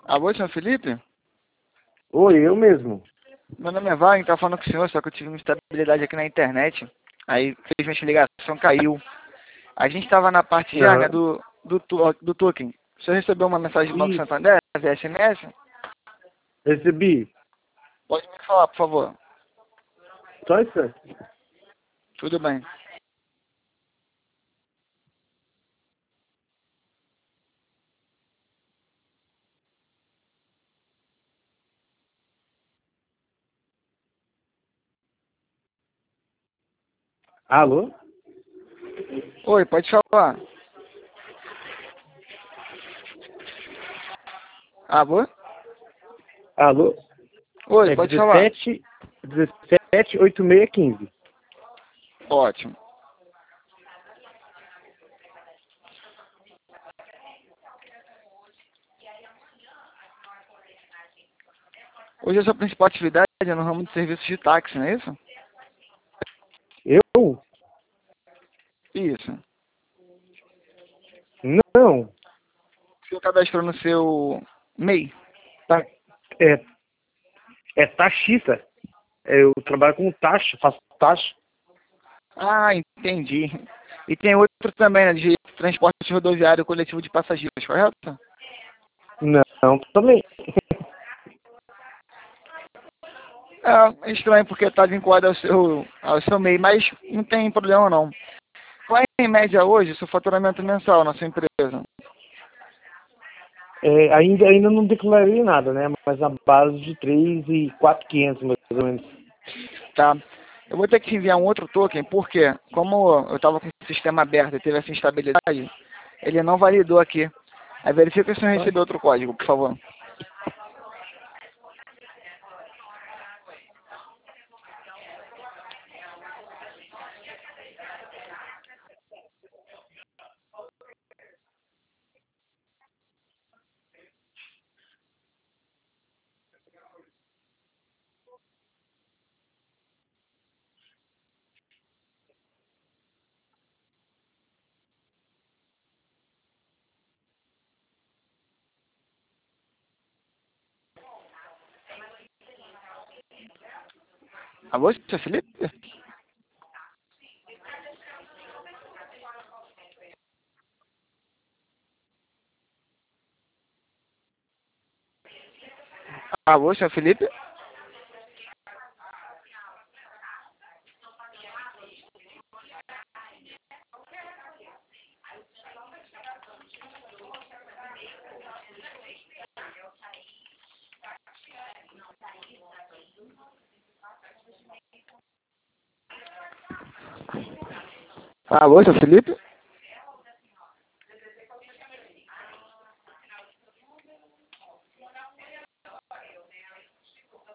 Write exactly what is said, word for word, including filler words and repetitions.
Alô, senhor Felipe? Oi, eu mesmo. Meu nome é Wagner, tá falando com o senhor, só que eu tive uma instabilidade aqui na internet. Aí, infelizmente, a ligação caiu. A gente estava na parte já, né, Aham. do, do, tu- do token. O senhor recebeu uma mensagem do Banco Isso, Santander, via S M S? recebi. Pode me falar, por favor. Só isso. Tudo bem. Alô? Oi, pode falar. Alô? Alô? Oi, É pode falar. dezessete, dezessete, oito seis quinze. Ótimo. Hoje a sua principal atividade é no ramo de serviços de táxi, não é isso? Eu? Isso. Não. O senhor cadastrou no seu M E I? Tá, é, é taxista. Eu trabalho com taxa, faço taxa. Ah, entendi. E tem outro também, né, de transporte rodoviário coletivo de passageiros, correto? Não, também. É estranho porque está vinculado ao seu, ao seu M E I, mas não tem problema não. Qual é, em média, hoje, o seu faturamento mensal na sua empresa? É, ainda, ainda não declarei nada, né? Mas a base de três e quatro mil e quinhentos, mais ou menos. Tá? Eu vou ter que te enviar um outro token, porque como eu estava com o sistema aberto e teve essa instabilidade, ele não validou aqui. Aí verifica se eu Tá? recebi outro código, por favor. Alô, seu Felipe? Alô, seu Felipe? Alô, seu Felipe?